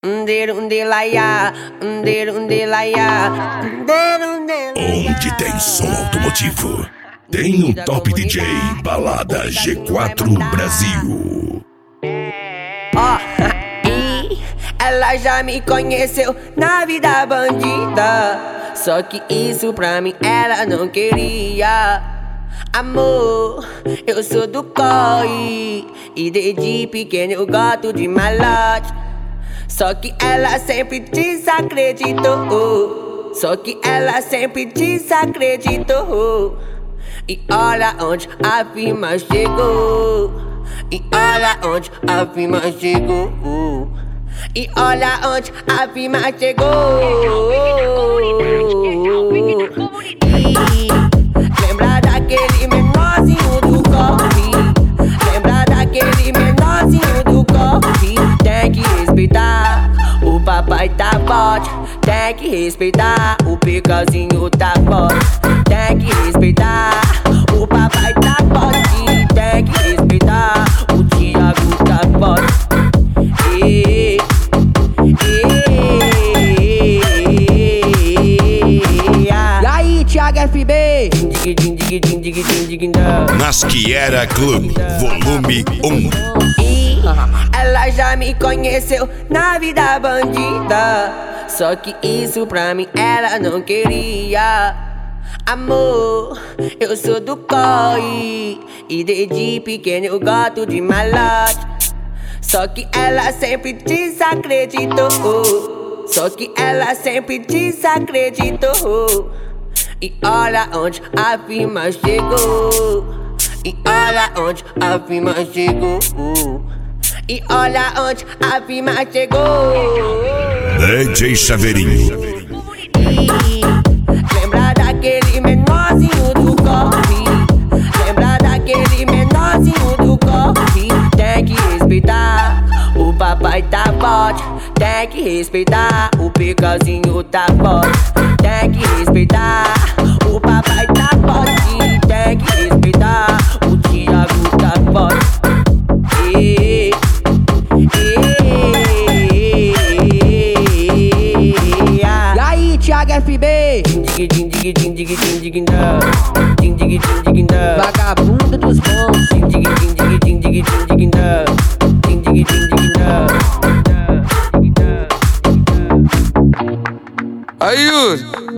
Onde tem som automotivo, tem um top DJ Balada G4 Brasil. Ela já me conheceu na vida bandida, só que isso pra mim ela não queria. Amor, eu sou do corre e desde pequeno eu gosto de malote. Só que ela sempre desacreditou, só que ela sempre desacreditou. E olha onde a firma chegou, e olha onde a firma chegou, e olha onde a firma chegou. Lembra daquele menorzinho do corre, lembra daquele menorzinho do corre. Tem que respeitar, o papai tá forte. Tem que respeitar, o picãozinho tá forte. Tem que respeitar, o papai tá forte. Tem que respeitar, o Thiago tá forte. E aí, Thiago FB? Nas que era Clube, volume 1. Ela já me conheceu na vida bandida, só que isso pra mim ela não queria. Amor, eu sou do corre e desde pequeno eu gosto de malote. Só que ela sempre desacreditou, só que ela sempre desacreditou. E olha onde a firma chegou, e olha onde a firma chegou, e olha onde a firma chegou. DJ Chaveirinho. Lembra daquele menorzinho do corre, lembra daquele menorzinho do corre. Tem que respeitar, o papai tá forte. Tem que respeitar, o picãozinho tá forte. Tem que respeitar, o papai tá forte. Tem que respeitar, o Thiago tá forte. E aí, Thiago FB? Vagabundo dos bons. Aí, Yuri,